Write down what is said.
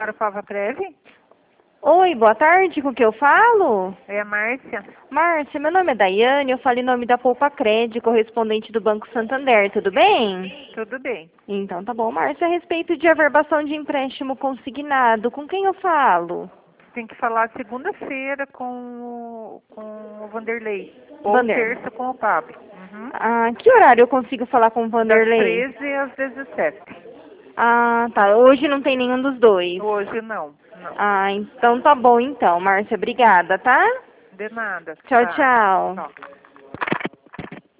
senhora Pava Preve? Oi, boa tarde, com o que eu falo? É a Márcia. Márcia, meu nome é Daiane, eu falo em nome da Poupa Cred, correspondente do Banco Santander, tudo bem? Tudo bem. Então tá bom, Márcia, a respeito de averbação de empréstimo consignado, com quem eu falo? Tem que falar segunda-feira com o Vanderlei. Ou Vander. terça com o Pablo. Uhum. Ah, que horário eu consigo falar com o Das Vanderlei? 13 às 17. Ah, tá, hoje não tem nenhum dos dois. Hoje não. Não. Ah, então tá bom então, Márcia, obrigada, tá? De nada. Tchau, Tá. tchau. Tchau.